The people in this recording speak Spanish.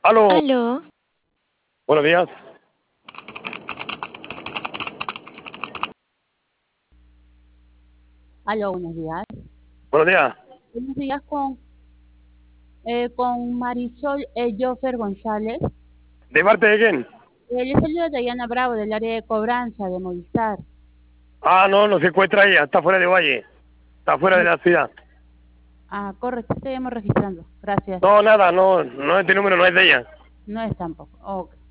Aló, Aló, buenos días. Aló, buenos días. Buenos días. Buenos días con Marisol Joffer González. ¿De parte de quién? Le saluda Dayana Bravo del área de cobranza de Movistar. Ah, no, no se encuentra ella, está fuera de Valle, está fuera de la ciudad. Correcto, estamos registrando. Gracias. No, nada, no, no, este número no es de ella. No es tampoco. Ok.